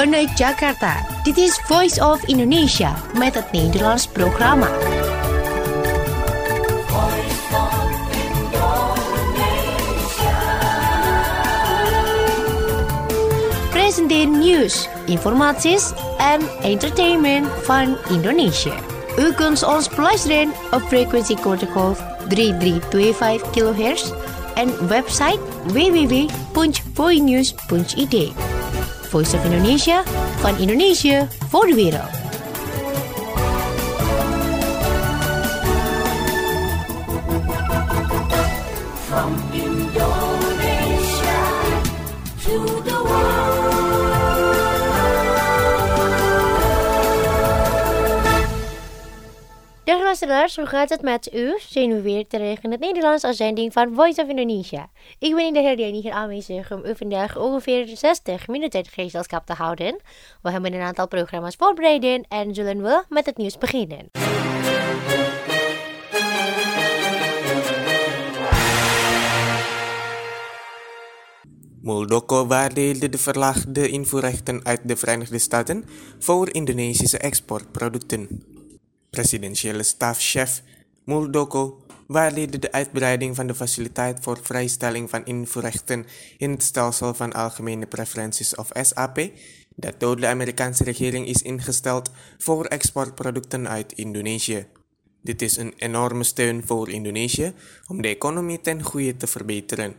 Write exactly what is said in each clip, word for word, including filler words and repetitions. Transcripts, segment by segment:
vanuit Jakarta. Dit is Voice of Indonesia met het Nederlands programma. Presenteer nieuws, informaties en entertainment van Indonesië. U kunt ons beluisteren op frequentie kortgolf drie drie twee vijf kilohertz en website w w w punt voinews punt i d. Voice of Indonesia, van Indonesië voor de wereld. From Indonesia to the world. Dag luisteraars, hoe gaat het met u? Zijn we weer terug in het Nederlands als zending van Voice of Indonesia. Ik ben in de Herdiani hier aanwezig om u vandaag ongeveer zestig minuten gezelschap te houden. We hebben een aantal programma's voorbereid en zullen we met het nieuws beginnen. Muldoko waardeerde de verlaagde invoerrechten uit de Verenigde Staten voor Indonesische exportproducten. Presidentiële stafchef Muldoko waardeerde de uitbreiding van de faciliteit voor vrijstelling van invoerrechten in het stelsel van algemene preferenties of S A P, dat door de Amerikaanse regering is ingesteld voor exportproducten uit Indonesië. Dit is een enorme steun voor Indonesië om de economie ten goede te verbeteren.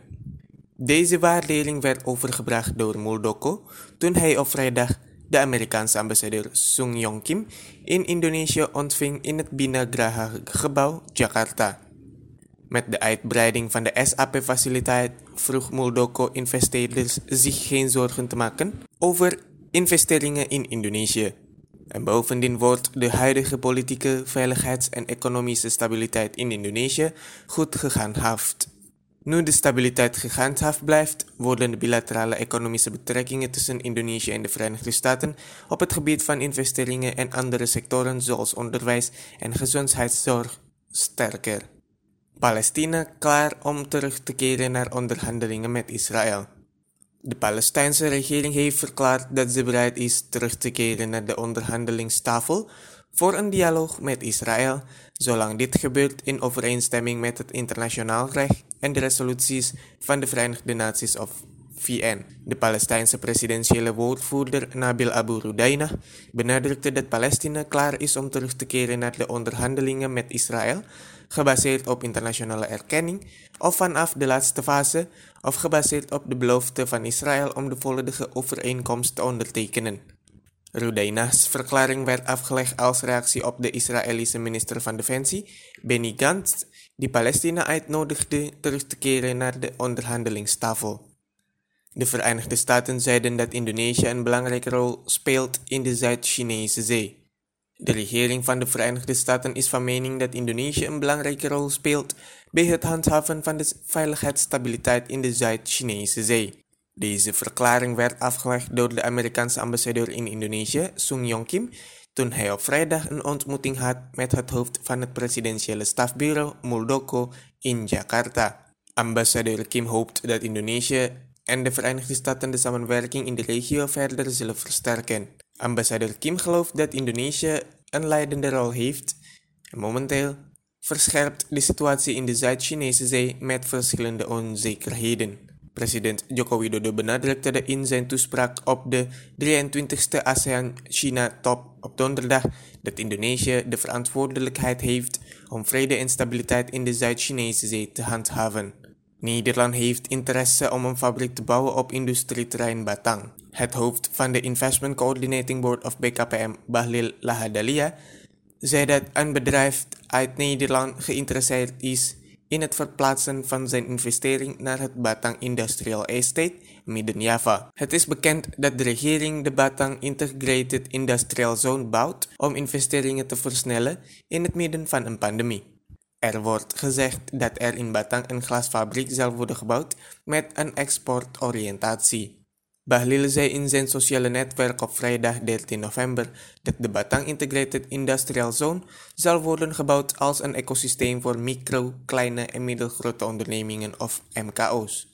Deze waardering werd overgebracht door Muldoko toen hij op vrijdag de Amerikaanse ambassadeur Sung Yong Kim in Indonesië ontving in het Bina Graha gebouw Jakarta. Met de uitbreiding van de S A P-faciliteit vroeg Muldoko investeerders zich geen zorgen te maken over investeringen in Indonesië. En bovendien wordt de huidige politieke, veiligheids- en economische stabiliteit in Indonesië goed gehandhaafd. Nu de stabiliteit gehandhaafd blijft, worden de bilaterale economische betrekkingen tussen Indonesië en de Verenigde Staten op het gebied van investeringen en andere sectoren zoals onderwijs en gezondheidszorg sterker. Palestina klaar om terug te keren naar onderhandelingen met Israël. De Palestijnse regering heeft verklaard dat ze bereid is terug te keren naar de onderhandelingstafel voor een dialoog met Israël, zolang dit gebeurt in overeenstemming met het internationaal recht en de resoluties van de Verenigde Naties of V N. De Palestijnse presidentiële woordvoerder Nabil Abu Rudaina benadrukte dat Palestina klaar is om terug te keren naar de onderhandelingen met Israël, gebaseerd op internationale erkenning, of vanaf de laatste fase, of gebaseerd op de belofte van Israël om de volledige overeenkomst te ondertekenen. Rudaina's verklaring werd afgelegd als reactie op de Israëlische minister van Defensie, Benny Gantz, die Palestina uitnodigde terug te keren naar de onderhandelingstafel. De Verenigde Staten zeiden dat Indonesië een belangrijke rol speelt in de Zuid-Chinese Zee. De regering van de Verenigde Staten is van mening dat Indonesië een belangrijke rol speelt bij het handhaven van de veiligheidsstabiliteit in de Zuid-Chinese Zee. Deze verklaring werd afgelegd door de Amerikaanse ambassadeur in Indonesië, Sung Yong Kim, toen hij op vrijdag een ontmoeting had met het hoofd van het presidentiële stafbureau Muldoko in Jakarta. Ambassadeur Kim hoopt dat Indonesië en de Verenigde Staten de samenwerking in de regio verder zullen versterken. Ambassadeur Kim gelooft dat Indonesië een leidende rol heeft en momenteel verscherpt de situatie in de Zuid-Chinese Zee met verschillende onzekerheden. President Joko Widodo benadrukte in zijn toespraak op de drieëntwintigste ASEAN-China-top op donderdag dat Indonesië de verantwoordelijkheid heeft om vrede en stabiliteit in de Zuid-Chinese Zee te handhaven. Nederland heeft interesse om een fabriek te bouwen op industrieterrein Batang. Het hoofd van de Investment Coordinating Board of B K P M, Bahlil Lahadalia, zei dat een bedrijf uit Nederland geïnteresseerd is in het verplaatsen van zijn investering naar het Batang Industrial Estate, midden Java. Het is bekend dat de regering de Batang Integrated Industrial Zone bouwt om investeringen te versnellen in het midden van een pandemie. Er wordt gezegd dat er in Batang een glasfabriek zal worden gebouwd met een exportoriëntatie. Bahlil zei in zijn sociale netwerk op vrijdag dertien november dat de Batang Integrated Industrial Zone zal worden gebouwd als een ecosysteem voor micro, kleine en middelgrote ondernemingen of M K O's.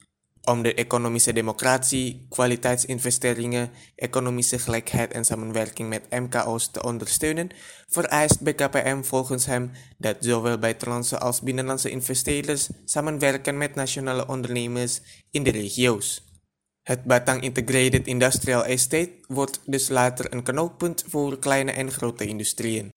Om de economische democratie, kwaliteitsinvesteringen, economische gelijkheid en samenwerking met M K O's te ondersteunen, vereist B K P M volgens hem dat zowel buitenlandse als binnenlandse investeerders samenwerken met nationale ondernemers in de regio's. Het Batang Integrated Industrial Estate wordt dus later een knooppunt voor kleine en grote industrieën.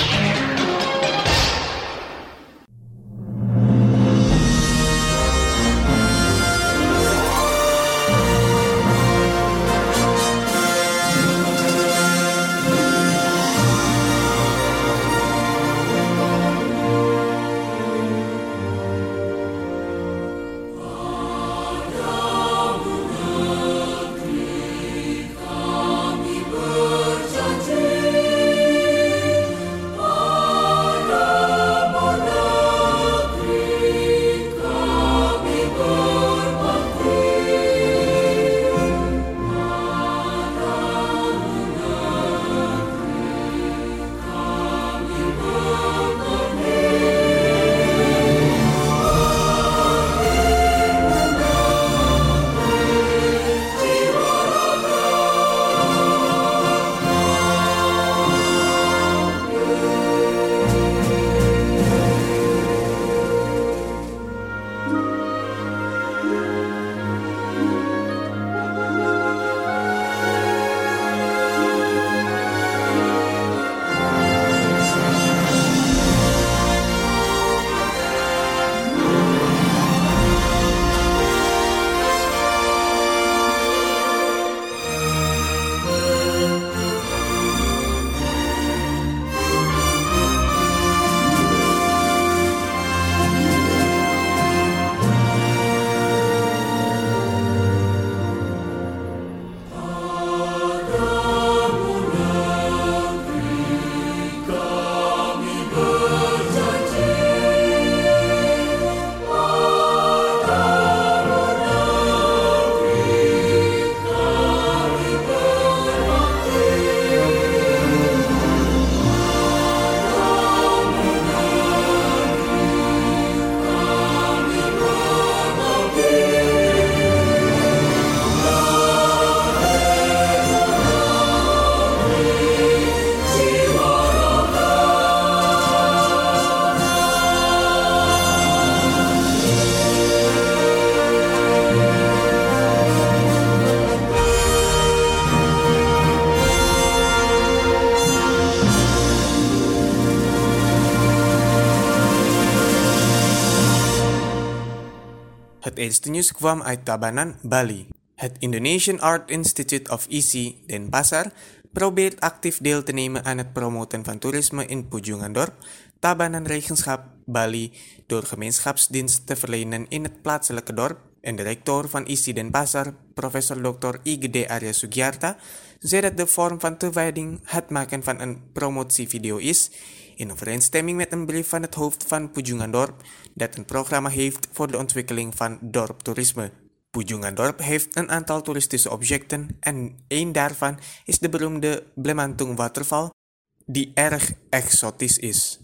Het eerste nieuws kwam uit Tabanan, Bali. Het Indonesian Art Institute of I S I Denpasar probeert actief deel te nemen aan het promoten van toerisme in Pujungandorp, Tabanan Regenschap, Bali, door gemeenschapsdienst te verlenen in het plaatselijke dorp. En de rector van I S I Denpasar, professor dokter I Gede Arya Sugiarta, zei dat de vorm van toewijding het maken van een promotievideo is, in overeenstemming met een brief van het hoofd van Pujungandorp, dat een programma heeft voor de ontwikkeling van dorptoerisme. Pujungandorp heeft een aantal toeristische objecten en één daarvan is de beroemde Blemantung Waterval, die erg exotisch is.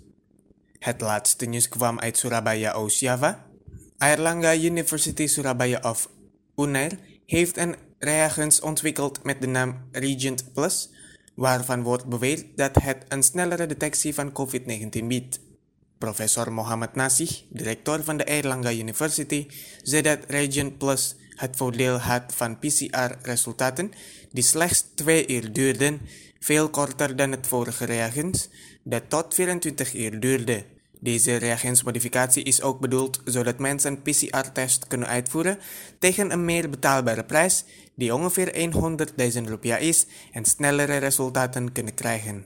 Het laatste nieuws kwam uit Surabaya, Oost-Java. Airlangga University Surabaya of Unair heeft een reagens ontwikkeld met de naam Regent Plus, waarvan wordt beweerd dat het een snellere detectie van covid negentien biedt. Professor Mohammed Nasih, directeur van de Airlangga University, zei dat Regent Plus het voordeel had van P C R-resultaten die slechts twee uur duurden, veel korter dan het vorige reagens, dat tot vierentwintig uur duurde. Deze reagensmodificatie is ook bedoeld zodat mensen een P C R-test kunnen uitvoeren tegen een meer betaalbare prijs die ongeveer honderdduizend rupiah is en snellere resultaten kunnen krijgen.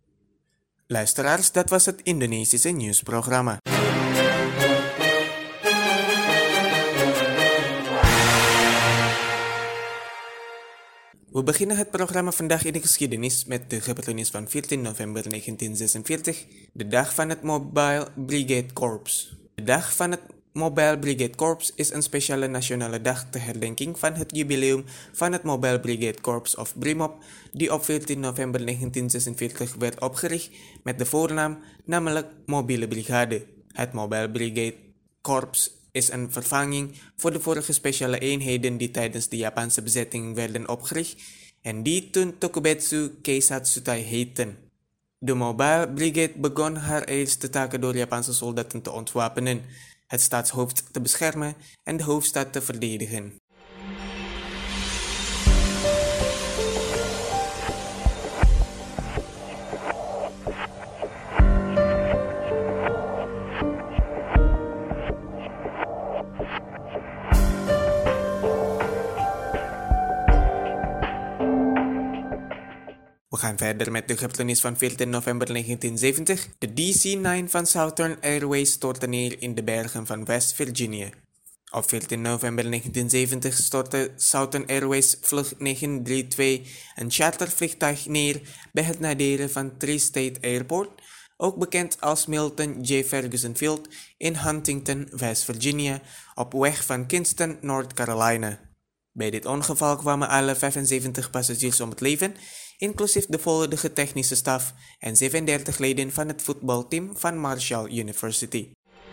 Luisteraars, dat was het Indonesische nieuwsprogramma. We beginnen het programma vandaag in de geschiedenis met de gebeurtenis van veertien november negentien zesenveertig, de dag van het Mobile Brigade Corps. De dag van het Mobile Brigade Corps is een speciale nationale dag ter herdenking van het jubileum van het Mobile Brigade Corps of BRIMOB, die op veertien november negentien zesenveertig werd opgericht met de voornaam, namelijk Mobiele Brigade. Het Mobile Brigade Corps is een vervanging voor de vorige speciale eenheden die tijdens de Japanse bezetting werden opgericht en die toen Tokubetsu Keisatsutai heten. De Mobile Brigade begon haar eerste taken door Japanse soldaten te ontwapenen, het staatshoofd te beschermen en de hoofdstad te verdedigen. We gaan verder met de gebeurtenis van veertien november negentien zeventig. De D C negen van Southern Airways stortte neer in de bergen van West Virginia. Op veertien november negentien zeventig stortte Southern Airways vlucht negen drie twee een chartervliegtuig neer bij het naderen van Tri-State Airport, ook bekend als Milton J. Ferguson Field, in Huntington, West Virginia, op weg van Kinston, North Carolina. Bij dit ongeval kwamen alle vijfenzeventig passagiers om het leven, inclusief de volledige technische staf en zevenendertig leden van het voetbalteam van Marshall University.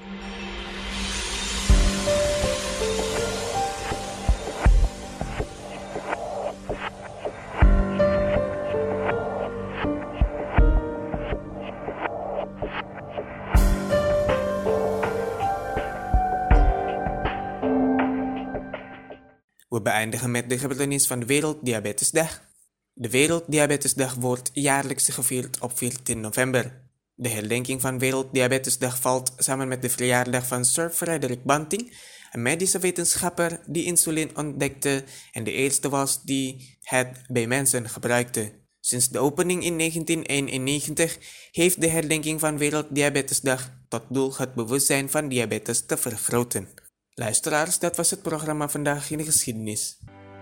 We beëindigen met de gebeurtenis van de Werelddiabetesdag. De Werelddiabetesdag wordt jaarlijks gevierd op veertien november. De herdenking van Werelddiabetesdag valt samen met de verjaardag van Sir Frederick Banting, een medische wetenschapper die insuline ontdekte en de eerste was die het bij mensen gebruikte. Sinds de opening in negentien eenennegentig heeft de herdenking van Werelddiabetesdag tot doel het bewustzijn van diabetes te vergroten. Luisteraars, dat was het programma Vandaag in de Geschiedenis.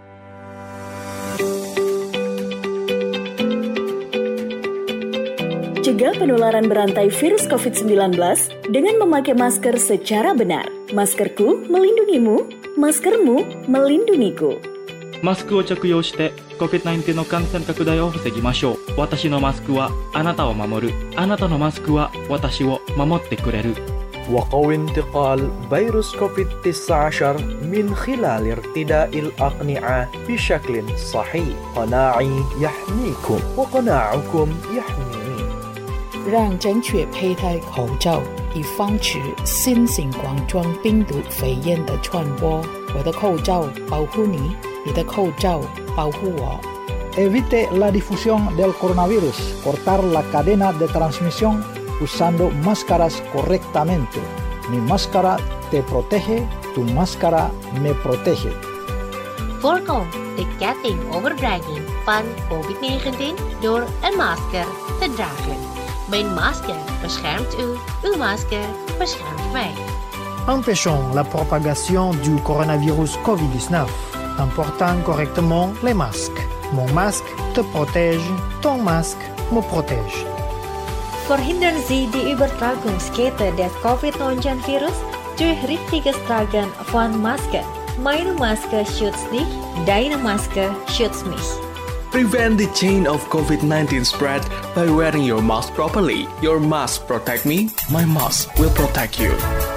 Cegah penularan berantai virus covid sembilan belas dengan memakai masker secara benar. Maskerku melindungimu, maskermu melindungiku. マスクを着用して コビッドナインティーン の感染拡大を防ぎましょう。私のマスクはあなたを守る。あなたのマスクは私を守ってくれる。 وقوي انتقال فيروس كوفيد تسعة عشر من خلال ارتداء الأقنعة بشكل صحيح. قناعي يحميكم وقناعكم يحميني. 让正确佩戴口罩，以防止新型冠状病毒肺炎的传播。我的口罩保护你，你的口罩保护我。 Evite la difusión del coronavirus. Cortar la cadena de transmisión usando máscaras correctamente. Mi máscara te protege, tu máscara me protege. Voorkom de kettingoverdraging van covid negentien door een masker te dragen. Mijn masker beschermt u, uw masker beschermt mij. Empêchons la propagation du coronavirus covid dix-neuf en portant correctement les masques. Mon masque te protège, ton masque me protège. Verhindern Sie die Übertragungskette des covid neunzehn Virus durch richtiges Tragen von Masken. Meine Maske schützt dich, deine Maske schützt mich. Prevent the chain of covid nineteen spread by wearing your mask properly. Your mask protect me, my mask will protect you.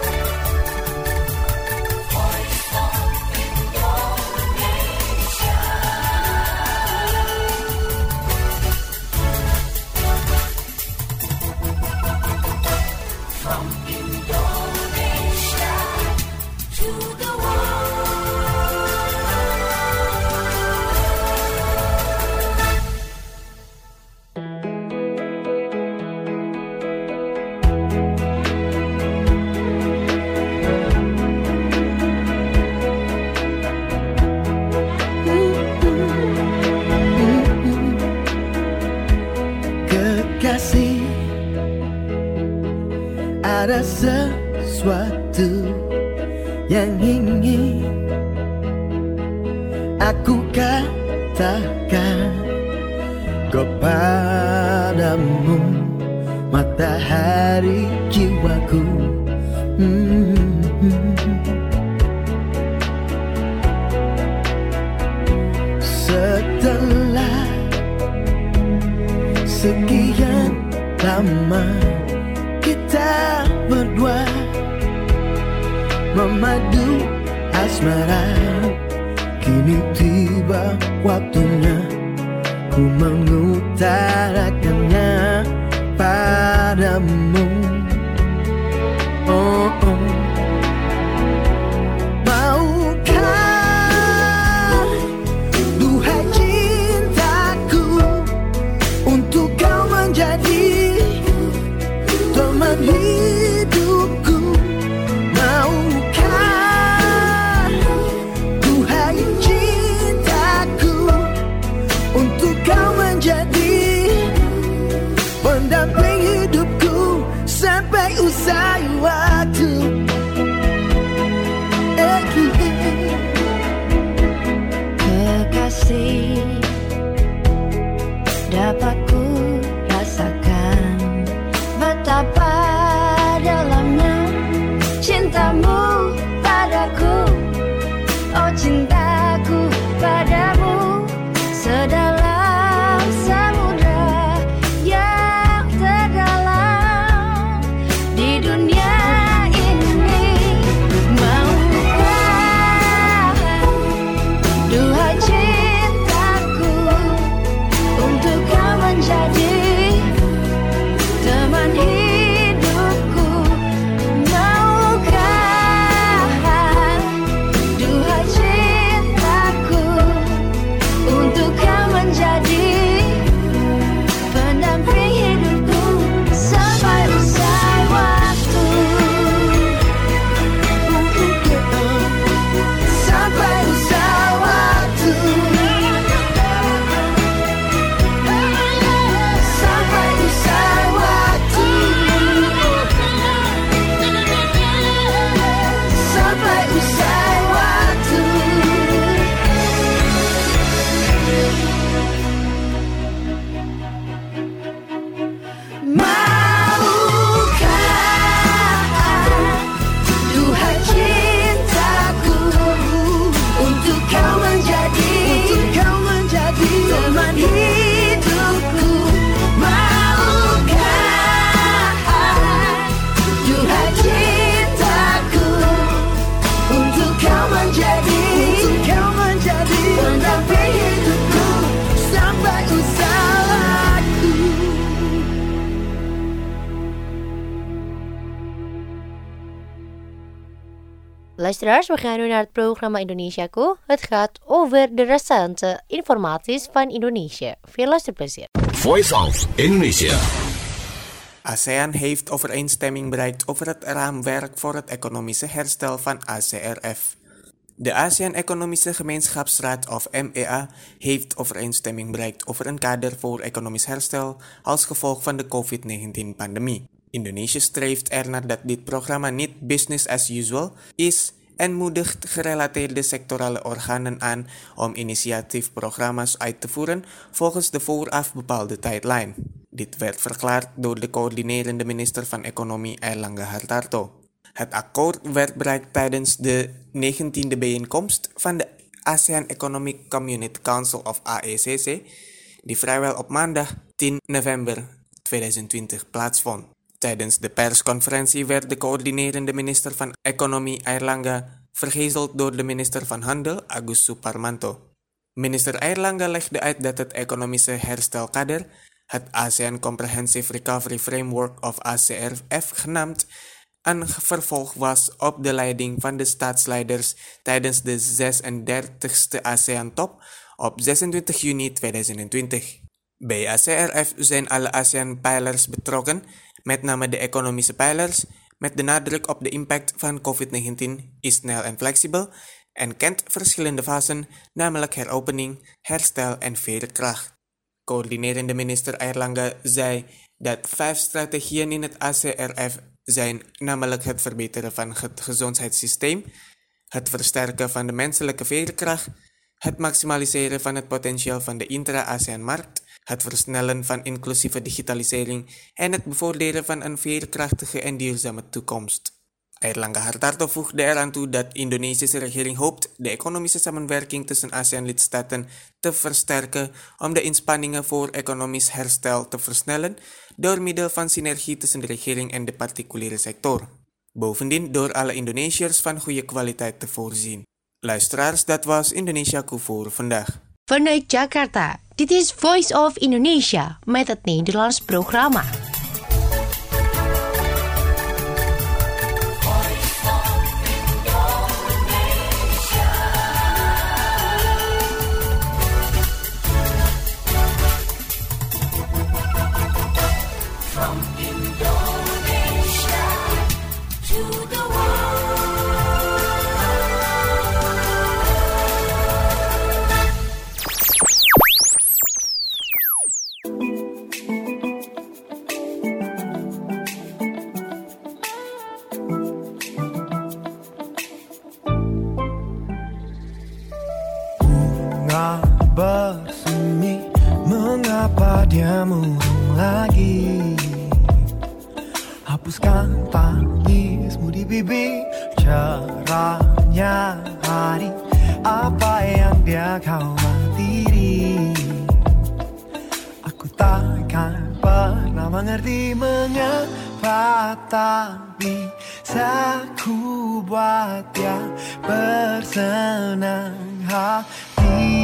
Ada sesuatu yang ingin aku katakan kepadamu, matahari jiwaku. hmm. Setelah sekian lama kita berdua memadu asmara. Kini tiba waktunya ku mengutarakannya padamu. Oh, oh. Maukah, duhai cintaku, untuk kau menjadi teman hidupku. Maukah, duhai cintaku, untuk kau menjadi pendamping hidupku sampai usai waktu. Kekasih, dapat ku rasakan betapa dalamnya cintamu padaku. Oh, cintaku padamu sedalam samudra yang terdalam di dunia ini. Maukah, duhai cintaku, untuk kau menjadi teman hidupku. Maukah, duhai cintaku, untuk kau menjadi pendamping hidupku sampai usai waktu. Sampai usai waktu. Sampai usai waktu. Sampai usai waktu. Maukah, duhai cintaku, untuk kau menjadi, untuk kau menjadi teman hidupku. Maukah, duhai cintaku, untuk kau menjadi, untuk kau menjadi pendamping hidupku sampai usai waktu. Luisteraars, we gaan nu naar het programma Indonesiaku. Het gaat over de recente informaties van Indonesië. Veel luisterplezier. Voice of Indonesia. ASEAN heeft overeenstemming bereikt over het raamwerk voor het economische herstel van A C R F. De ASEAN Economische Gemeenschapsraad of M E A heeft overeenstemming bereikt over een kader voor economisch herstel als gevolg van de covid negentien-pandemie. Indonesië streeft ernaar dat dit programma niet business as usual is en moedigt gerelateerde sectorale organen aan om initiatiefprogramma's uit te voeren volgens de vooraf bepaalde tijdlijn. Dit werd verklaard door de coördinerende minister van Economie Airlangga Hartarto. Het akkoord werd bereikt tijdens de negentiende bijeenkomst van de ASEAN Economic Community Council of A E C C, die vrijwel op maandag tien november tweeduizend twintig plaatsvond. Tijdens de persconferentie werd de coördinerende minister van Economie Airlangga vergezeld door de minister van Handel Agus Suparmanto. Minister Airlangga legde uit dat het economische herstelkader, het ASEAN Comprehensive Recovery Framework of A C R F genaamd, een vervolg was op de leiding van de staatsleiders tijdens de zesendertigste ASEAN-top op zesentwintig juni tweeduizend twintig. Bij A C R F zijn alle ASEAN-pijlers betrokken, met name de economische pijlers, met de nadruk op de impact van covid negentien, is snel en flexibel en kent verschillende fasen, namelijk heropening, herstel en veerkracht. Coördinerende minister Airlangga zei dat vijf strategieën in het A C R F zijn, namelijk het verbeteren van het gezondheidssysteem, het versterken van de menselijke veerkracht, het maximaliseren van het potentieel van de intra-ASEAN-markt, het versnellen van inclusieve digitalisering en het bevorderen van een veerkrachtige en duurzame toekomst. Airlangga Hartarto voegde eraan toe dat de Indonesische regering hoopt de economische samenwerking tussen ASEAN-lidstaten te versterken om de inspanningen voor economisch herstel te versnellen door middel van synergie tussen de regering en de particuliere sector. Bovendien door alle Indonesiërs van goede kwaliteit te voorzien. Luisteraars, dat was Indonesiaku voor vandaag. Vanuit Jakarta, dit is Voice of Indonesia met het Nederlands programma. Bersemi, mengapa dia murung lagi? Hapuskan tangismu di bibir, cerahnya hari, apa yang dia khawatiri? Aku takkan pernah mengerti mengapa, tapi aku buat dia bersenang hati.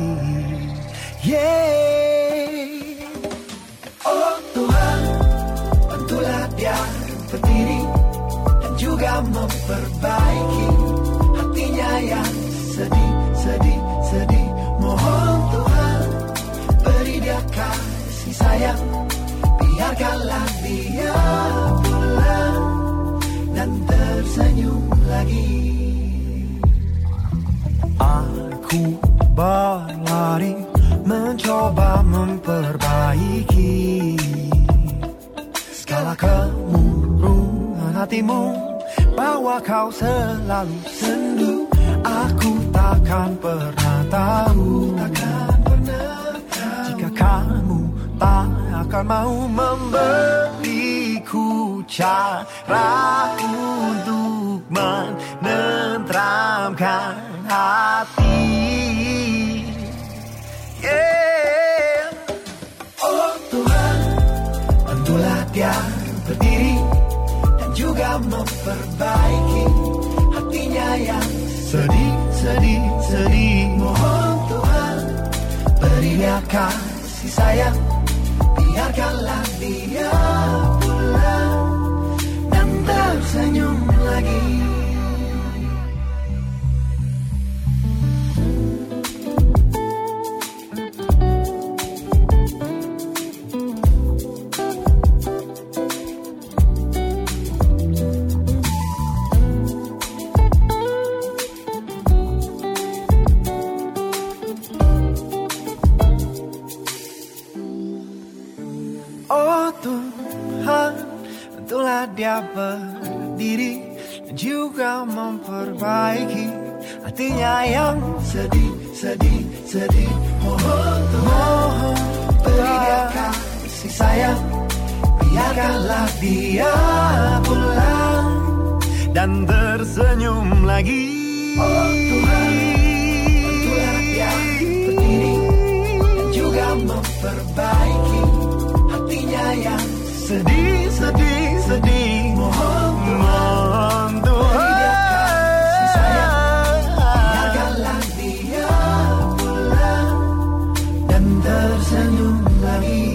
Yeah. Oh Tuhan, bantulah dia berdiri dan juga memperbaiki hatinya yang sedih, sedih, sedih. Mohon Tuhan, beri dia kasih sayang, biarkanlah dia pulang dan tersenyum lagi. Aku berlari mencoba memperbaiki segala kemurungan hatimu, bahwa kau selalu sendu. Aku takkan pernah tahu, takkan pernah tahu jika kamu tak akan mau memberiku cara untuk menenteramkan hati. Yeah. Oh Tuhan, bantulah dia berdiri dan juga memperbaiki hatinya yang sedih, sedih, sedih. Mohon Tuhan, beri dia kasih sayang, biarkanlah dia pulang dan tersenyum lagi. Dia berdiri dan juga memperbaiki hatinya yang sedih, sedih, sedih. Mohon Tuhan, beri dia kasih sayang, biarkanlah dia pulang dan tersenyum lagi. Oh Tuhan, bantulah dia berdiri dan juga memperbaiki hatinya yang sedih, sedih, sedih. Mohon Tuhan, beri dia kasih sayang, biarkanlah dia pulang dan tersenyum lagi.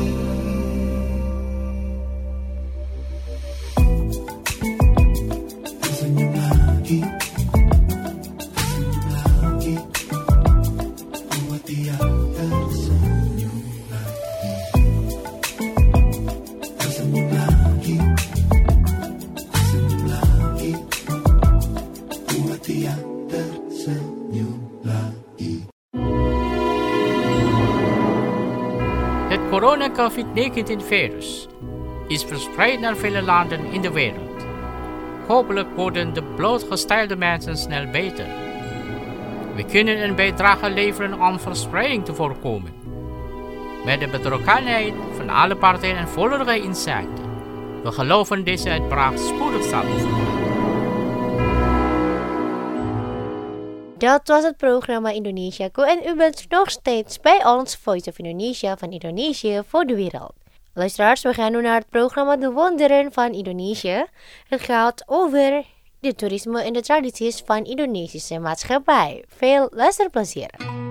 Tersenyum lagi, tersenyum lagi, buat dia tersenyum lagi. Tersenyum lagi, tersenyum lagi, buat dia tersenyum lagi. Het corona covid negentien virus is verspreid naar vele landen in de wereld. Hopelijk worden de blootgestelde mensen snel beter. We kunnen een bijdrage leveren om verspreiding te voorkomen. Met de betrokkenheid van alle partijen en volledige inzichten. We geloven deze uitbraak spoedig zal overgaan. Dat was het programma Indonesiaku en u bent nog steeds bij ons Voice of Indonesia van Indonesië voor de wereld. Luisteraars, we gaan nu naar het programma De Wonderen van Indonesië. Het gaat over de toerisme en de tradities van Indonesische maatschappij. Veel luisterplezier.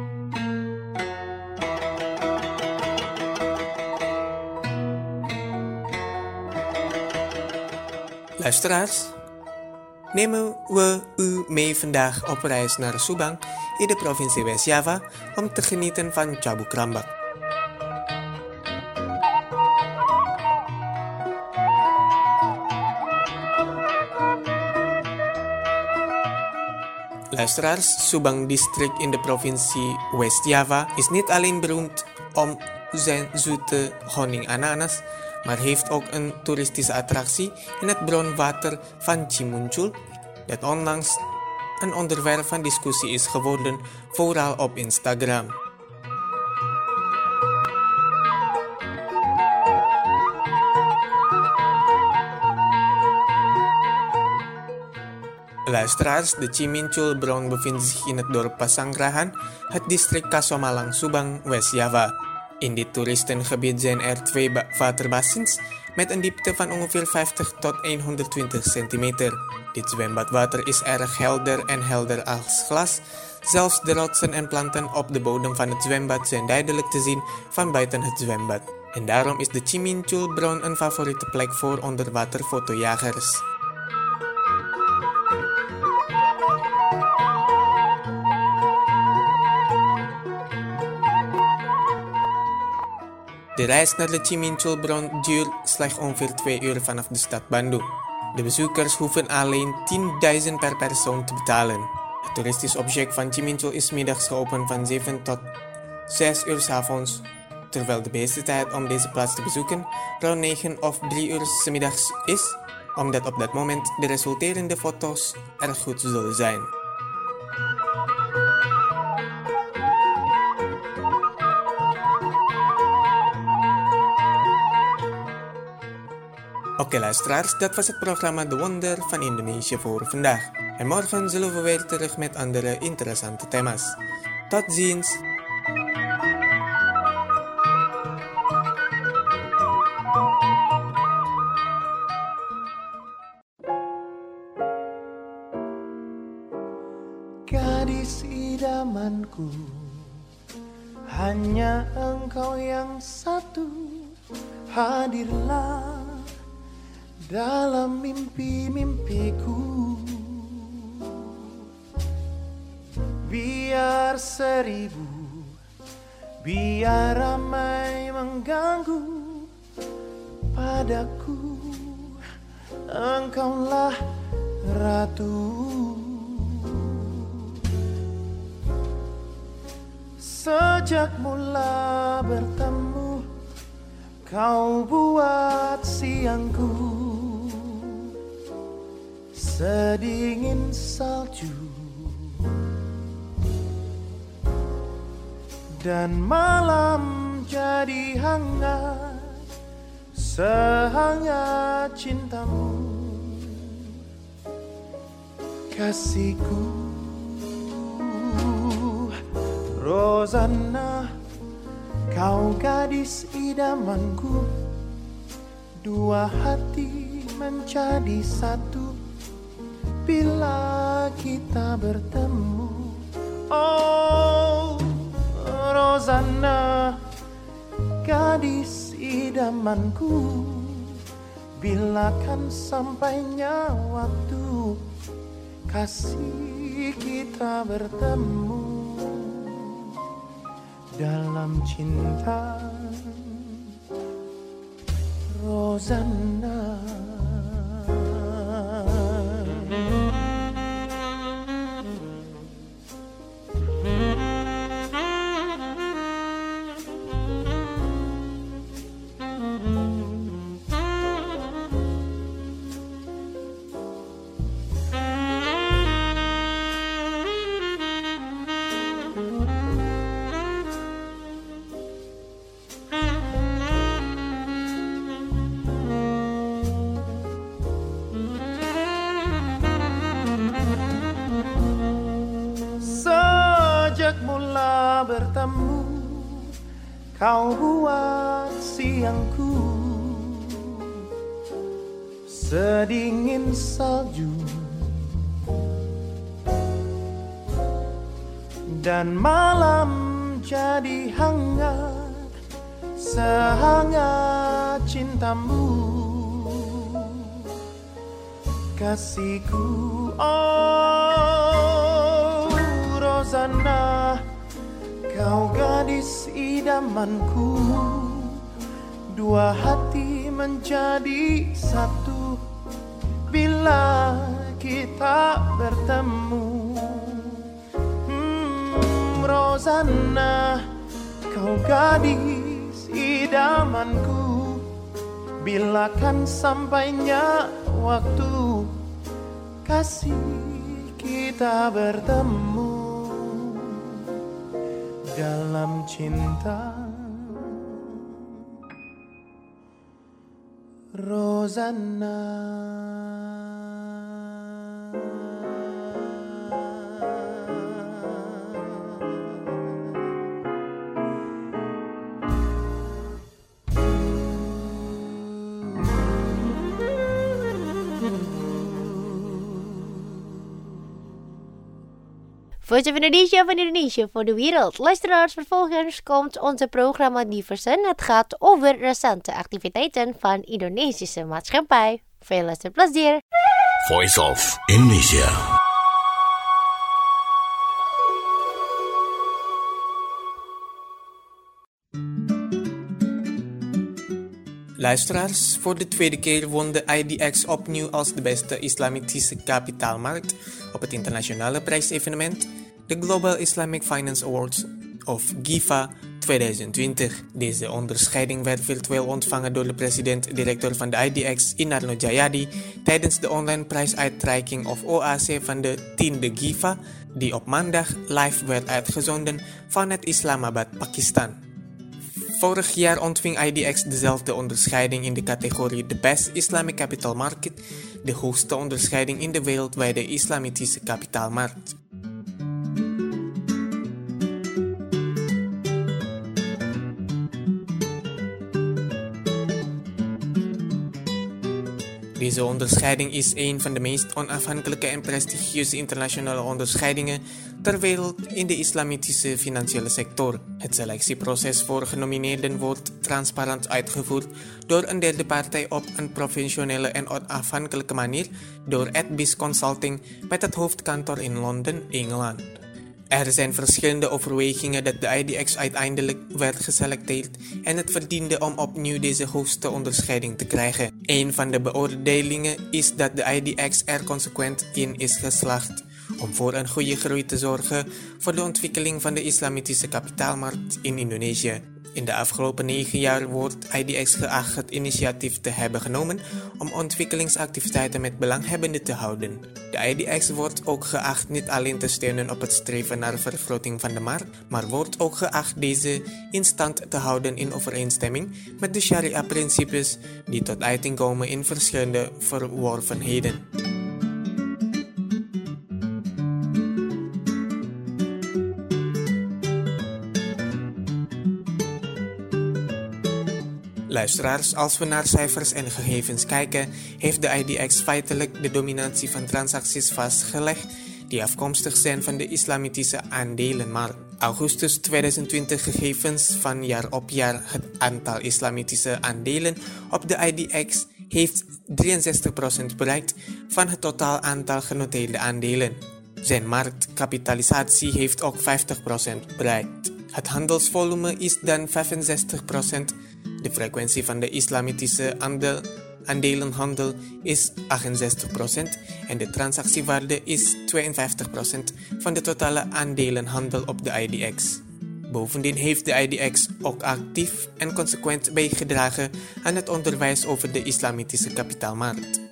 Luisteraars, nemen we u mee vandaag op reis naar Subang in de provincie West-Java om te genieten van Cabu Krambak. Luisteraars, Subang district in de provincie West-Java is niet alleen beroemd om zijn zoete honing ananas, maar heeft ook een toeristische attractie in het bronwater van Cimuncul, dat onlangs een onderwerp van discussie is geworden, vooral op Instagram. Luisteraars, de Cimuncul-bron bevindt zich in het dorp Pasangrahan, het district Kasomalang, Subang, West-Java. In dit toeristengebied zijn er twee waterbassins met een diepte van ongeveer vijftig tot honderdtwintig centimeter. Dit zwembadwater is erg helder en helder als glas. Zelfs de rotsen en planten op de bodem van het zwembad zijn duidelijk te zien van buiten het zwembad. En daarom is de Cimuncul-bron een favoriete plek voor onderwaterfotojagers. De reis naar de Cimuncul-bron duurt slechts ongeveer twee uur vanaf de stad Bandung. De bezoekers hoeven alleen tienduizend per persoon te betalen. Het toeristisch object van Cimuncul is middags geopend van zeven tot zes uur 's avonds, terwijl de beste tijd om deze plaats te bezoeken rond negen of drie uur 's middags is, omdat op dat moment de resulterende foto's erg goed zullen zijn. Oké luisteraars, dat was het programma De Wonder van Indonesië voor vandaag. En morgen zullen we weer terug met andere interessante thema's. Tot ziens! Gadis idamanku, hanya engkau yang satu, hadirlah dalam mimpi-mimpiku. Biar seribu, biar ramai mengganggu, padaku engkaulah ratu. Sejak mula bertemu, kau buat siangku sedingin salju, dan malam jadi hangat sehangat cintamu. Kasihku Rosanna, kau gadis idamanku, dua hati menjadi satu bila kita bertemu. Oh Rosanna, gadis idamanku, bila kan sampainya waktu kasih kita bertemu dalam cinta. Rosanna. Bertemu, kau buat siangku sedingin salju, dan malam jadi hangat sehangat cintamu. Kasihku, oh Rozana, kau gadis idamanku. Dua hati menjadi satu bila kita bertemu. hmm, Rozana, kau gadis idamanku. Bila kan sampainya waktu kasih kita bertemu dalam cinta. Rozana. Voice of Indonesia van Indonesia voor de wereld. Luisteraars, vervolgens komt onze programma Diversen. Het gaat over recente activiteiten van Indonesische maatschappij. Veel luisterplezier. Voice of Indonesia. Luisteraars, voor de tweede keer won de I D X opnieuw als de beste islamitische kapitaalmarkt op het internationale prijsevenement, de Global Islamic Finance Awards, of GIFA twintig twintig. Deze onderscheiding werd virtueel ontvangen door de president-directeur van de I D X, Inarno Jayadi, tijdens de online prijsuitreiking of O A C van de tiende GIFA, die op maandag live werd uitgezonden vanuit Islamabad, Pakistan. Vorig jaar ontving I D X dezelfde onderscheiding in de categorie The Best Islamic Capital Market, de hoogste onderscheiding in de wereldwijde islamitische kapitaalmarkt. Deze onderscheiding is een van de meest onafhankelijke en prestigieuze internationale onderscheidingen ter wereld in de islamitische financiële sector. Het selectieproces voor genomineerden wordt transparant uitgevoerd door een derde partij op een professionele en onafhankelijke manier door Advis Consulting met het hoofdkantoor in Londen, Engeland. Er zijn verschillende overwegingen dat de I D X uiteindelijk werd geselecteerd en het verdiende om opnieuw deze hoogste onderscheiding te krijgen. Een van de beoordelingen is dat de I D X er consequent in is geslaagd om voor een goede groei te zorgen voor de ontwikkeling van de islamitische kapitaalmarkt in Indonesië. In de afgelopen negen jaar wordt I D X geacht het initiatief te hebben genomen om ontwikkelingsactiviteiten met belanghebbenden te houden. De I D X wordt ook geacht niet alleen te steunen op het streven naar vergroting van de markt, maar wordt ook geacht deze in stand te houden in overeenstemming met de Sharia-principes die tot uiting komen in verschillende verworvenheden. Luisteraars, als we naar cijfers en gegevens kijken, heeft de I D X feitelijk de dominantie van transacties vastgelegd die afkomstig zijn van de islamitische aandelenmarkt. Augustus twintig twintig gegevens van jaar op jaar het aantal islamitische aandelen op de I D X heeft drieënzestig procent bereikt van het totaal aantal genoteerde aandelen. Zijn marktkapitalisatie heeft ook vijftig procent bereikt. Het handelsvolume is dan vijfenzestig procent. De frequentie van de islamitische aandeel, aandelenhandel is achtenzestig procent en de transactiewaarde is tweeënvijftig procent van de totale aandelenhandel op de I D X. Bovendien heeft de I D X ook actief en consequent bijgedragen aan het onderwijs over de islamitische kapitaalmarkt.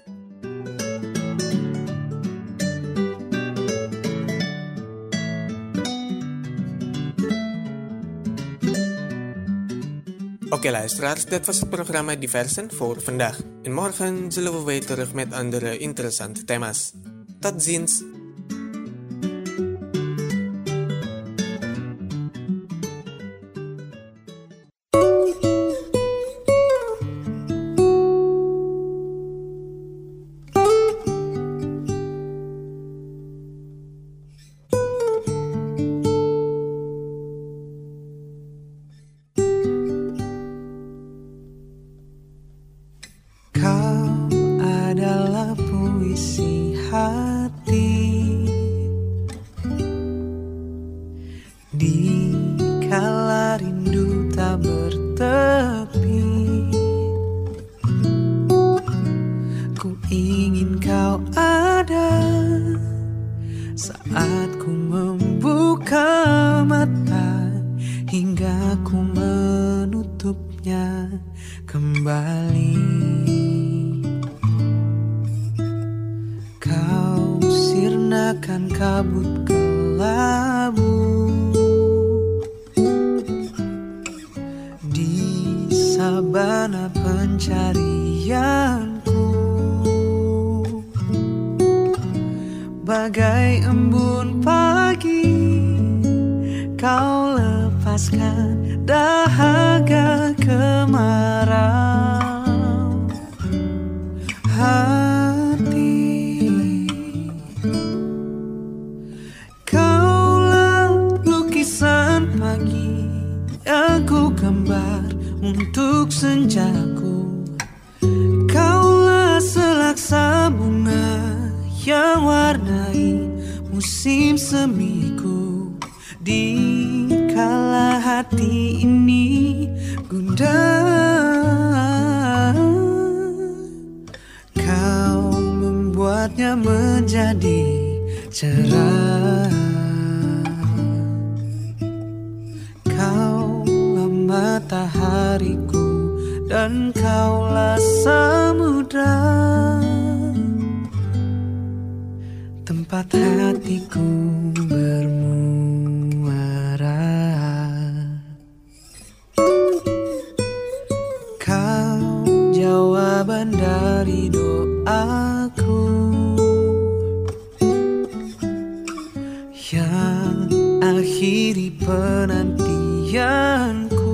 Oké okay, luisteraars, dat was het programma Diversen voor vandaag. En morgen zullen we weer terug met andere interessante thema's. Tot ziens! isi hati. Di kala rindu tak bertepi, ku ingin kau ada saat ku membuka mata hingga ku menutupnya kembali. Kau sirnakan kabut kelabu di sabana pencarianku, bagai embun pagi kau lepaskan dahaga kemarau hati. Kaulah lukisan pagi yang ku gambar untuk senjaku. Kaulah selaksa bunga yang warnai musim semiku. Di kala hati ini gundah, kau membuatnya menjadi cerah. Kaulah matahariku dan kaulah samudra, tempat hatiku bermuara. Kau jawaban dari doaku yang akhiri penantianku,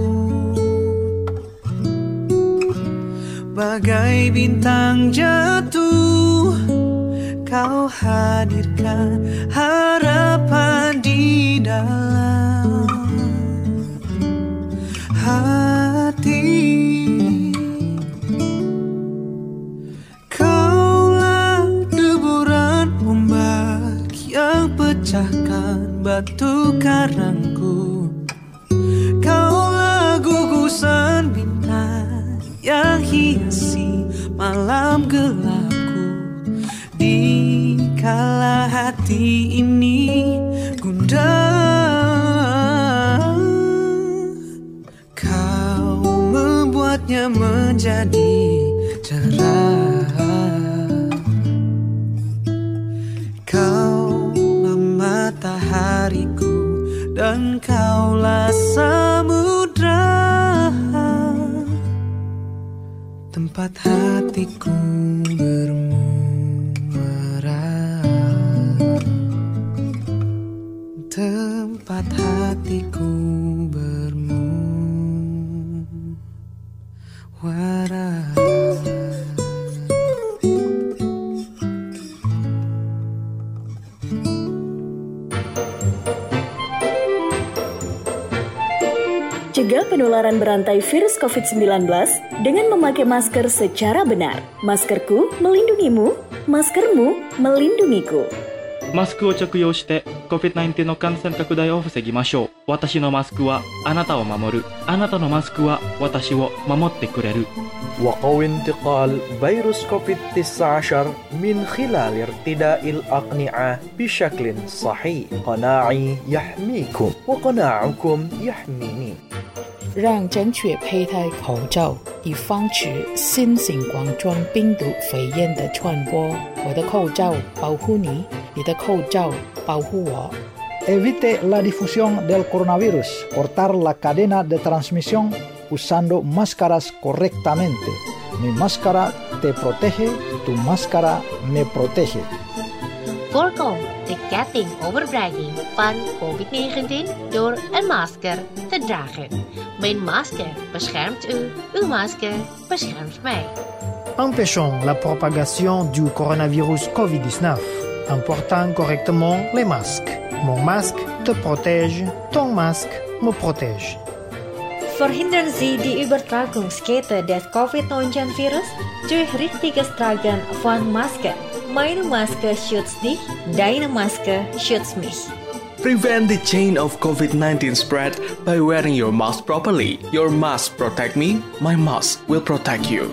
bagai bintang jatuh kau hadirkan harapan di dalam hati. Kaulah deburan ombak yang pecahkan batu karangku. Kaulah gugusan bintang yang hiasi malam gelapku. Di kala hati ini gundah, kau membuatnya menjadi cerah. Kaulah matahariku dan kaulah samudra, tempat hatiku bermuara, tempat hatiku bermuara. Cegah penularan berantai virus covid sembilan belas dengan memakai masker secara benar. Maskerku melindungimu, maskermu melindungiku. マスクを着用して コビッドナインティーン の感染拡大を防ぎましょう。私のマスクはあなたを守る。あなたのマスクは私を守ってくれる。 وقوي انتقال فيروس كوفيد تسعة عشر من خلال ارتداء الأقنعة بشكل صحيح. قناعي يحميكم وقناعكم يحميني. 让正确佩戴口罩，以防止新型冠状病毒肺炎的传播。我的口罩保护你，你的口罩保护我。 Evite la difusión del coronavirus. Cortar la cadena de transmisión usando máscaras correctamente. Mi máscara te protege, tu máscara me protege. Voorkom de ketting overbrenging van covid negentien door een masker te dragen. Mijn masker beschermt u, uw masker beschermt mij. Empêchons la propagation du coronavirus covid dix-neuf en portant correctement les masques. Mon masque te protège, ton masque me protège. Verhindern Sie die Übertragungskette des covid neunzehn Virus durch richtiges Tragen von Masken. Meine Maske schützt dich, deine Maske schützt mich. Prevent the chain of COVID nineteen spread by wearing your mask properly. Your mask protect me, my mask will protect you.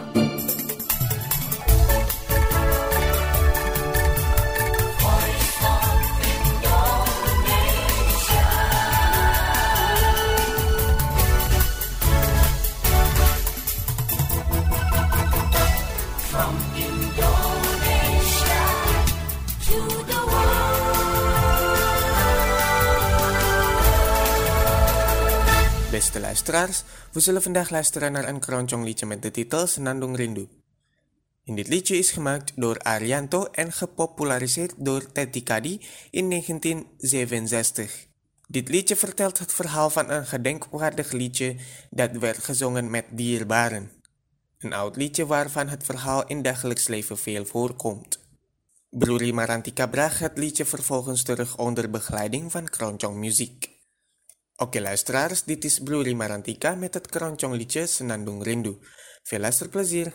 Beste luisteraars, we zullen vandaag luisteren naar een keroncong liedje met de titel Senandung Rindu. En dit liedje is gemaakt door Arianto en gepopulariseerd door Teddy Kadi in negentien zevenenzestig. Dit liedje vertelt het verhaal van een gedenkwaardig liedje dat werd gezongen met dierbaren. Een oud liedje waarvan het verhaal in dagelijks leven veel voorkomt. Broeri Marantika bracht het liedje vervolgens terug onder begeleiding van keroncong muziek. Oké luisteraars, dit is Broeri Marantika met het keroncong liedje Senandung Rindu. Veel luisterplezier!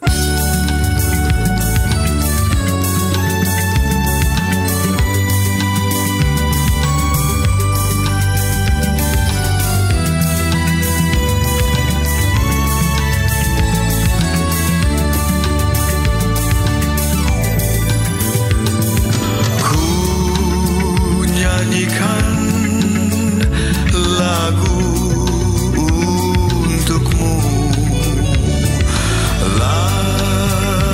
Untukmu, lagu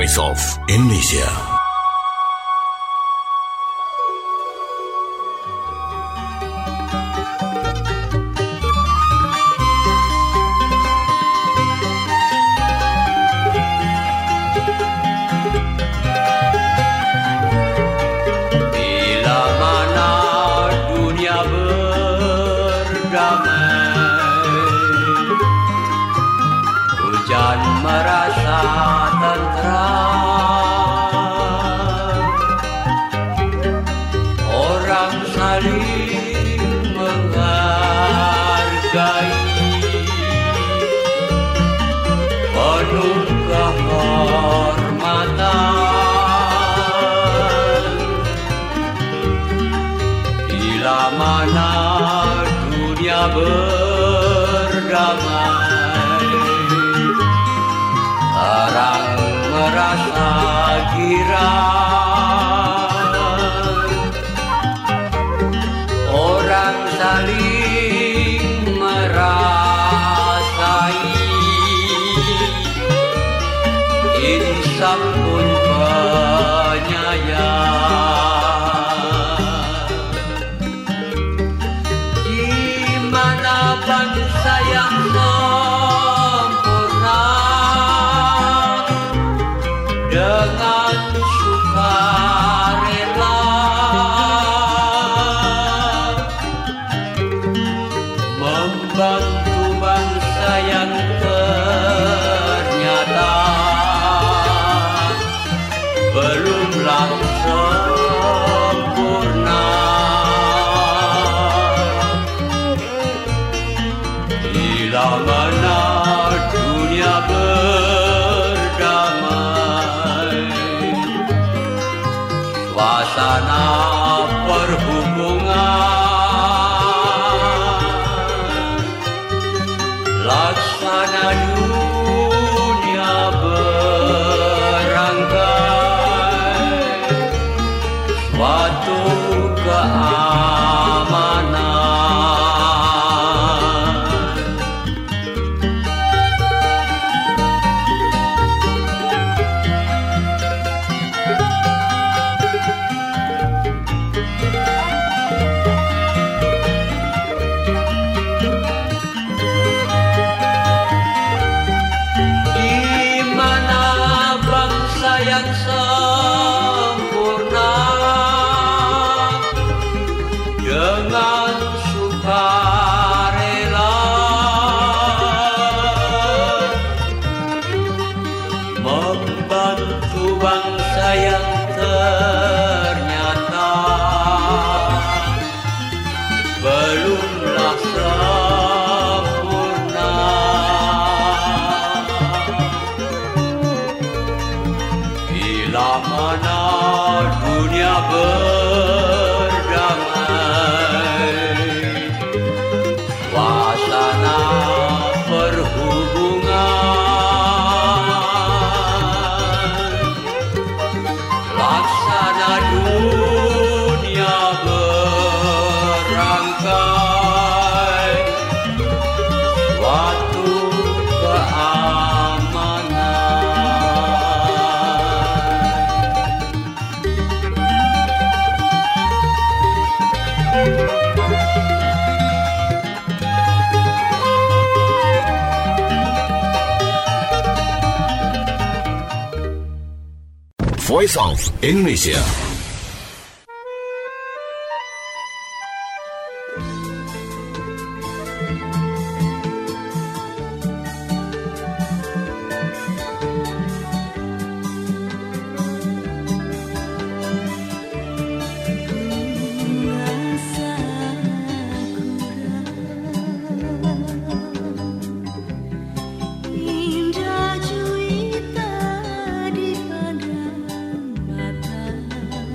Voice of Indonesia. Bila mana dunia berdamai, hujan merasa tentram, orang saling menghargai, penuh kehormatan. Bila mana dunia berdamai, orang merasa girang, orang saling merasai, insaf pun penyayang. Di mana bangsa yang sempurna dengan sukarela membantu bangsa yang ternyata belumlah sempurna. Bila mana dunia berdamai, suasana perhubungan, laksana dunia berangkai, suatu keamanan. Di mana bangsa yang sempurna dengan sukarela membantu bangsa yang ternyata belumlah sempurna. Bila mana dunia berdamai, suasana perhubungan, laksana dunia berangkai, suatu keamanan. Voice of Indonesia. Indah juita dipandang mata.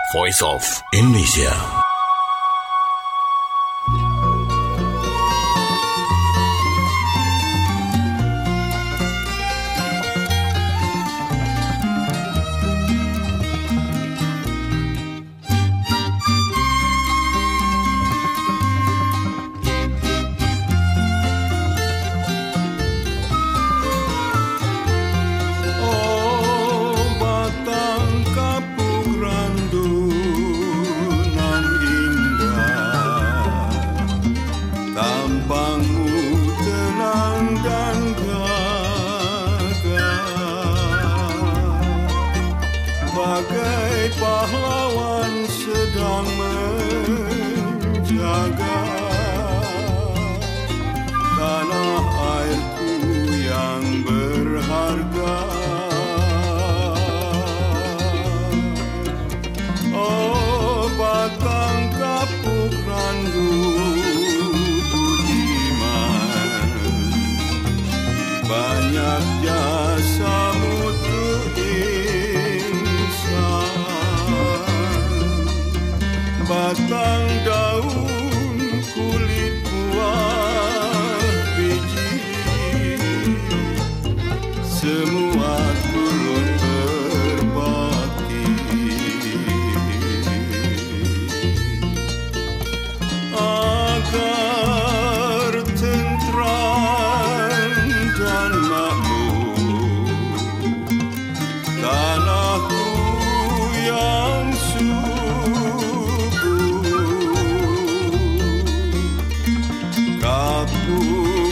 Voice of Indonesia. Batang daun kulit buah biji semua turut berbakti agar tentram dan makmur tanahku yang kapuk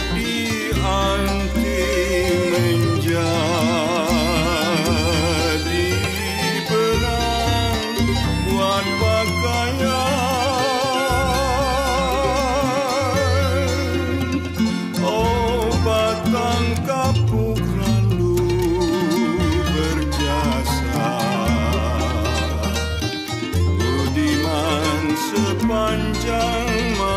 dianting menjadi benang buat pakaian. Oh batang kapuk randu berjasa, budiman sepanjang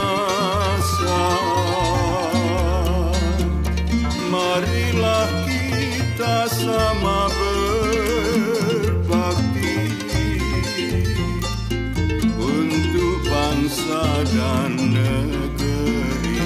marilah kita sama berbakti untuk bangsa dan negeri.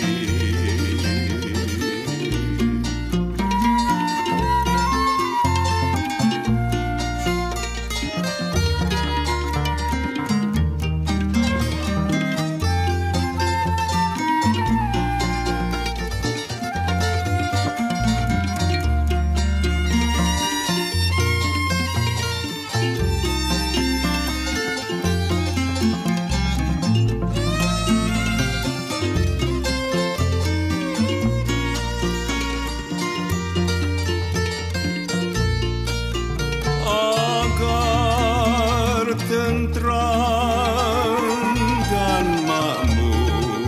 Tentram dan makmur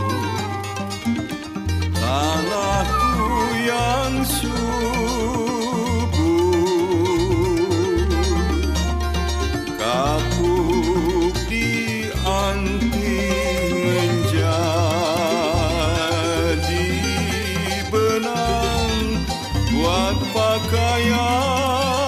tanahku yang subur, kapuk dianting menjadi benang buat pakaian.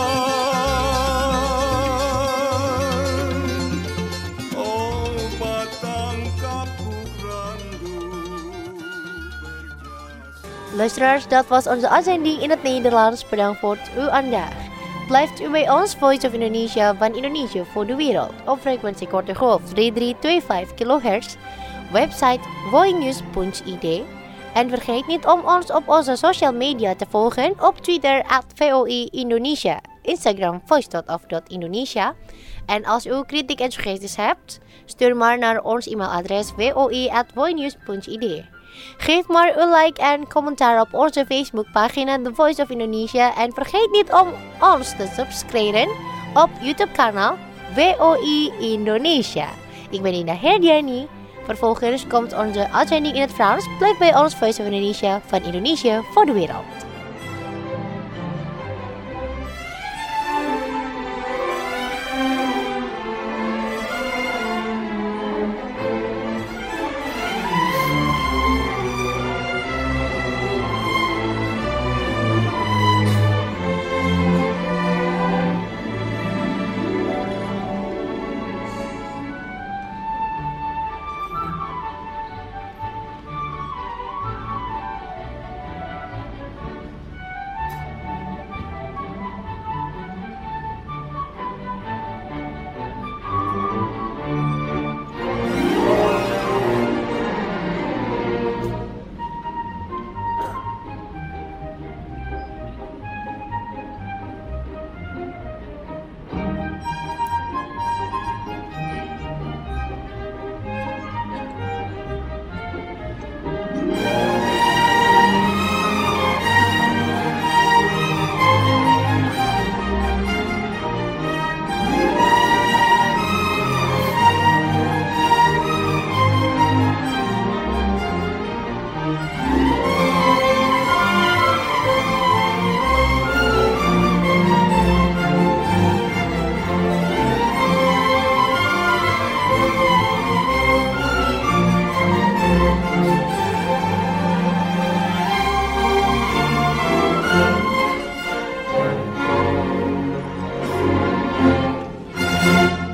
Luisteraars, dat was onze uitzending in het Nederlands. Bedankt voor uw aandacht. Blijft u bij ons Voice of Indonesia van Indonesië voor de wereld op frequentie korte golf drie drie twee vijf kilohertz, website voinews punt i d en vergeet niet om ons op onze social media te volgen op Twitter at V O I Indonesia, Instagram voice dot of dot indonesia en als u kritiek en suggesties hebt, stuur maar naar ons e-mailadres v o i at voinews punt i d. Geef maar een like en commentaar op onze Facebookpagina The Voice of Indonesia en vergeet niet om ons te subscriben op YouTube-kanaal V O I Indonesia. Ik ben Ina Herdiani. Vervolgens komt onze uitzending in het Frans. Blijf bij ons Voice of Indonesia van Indonesië voor de wereld.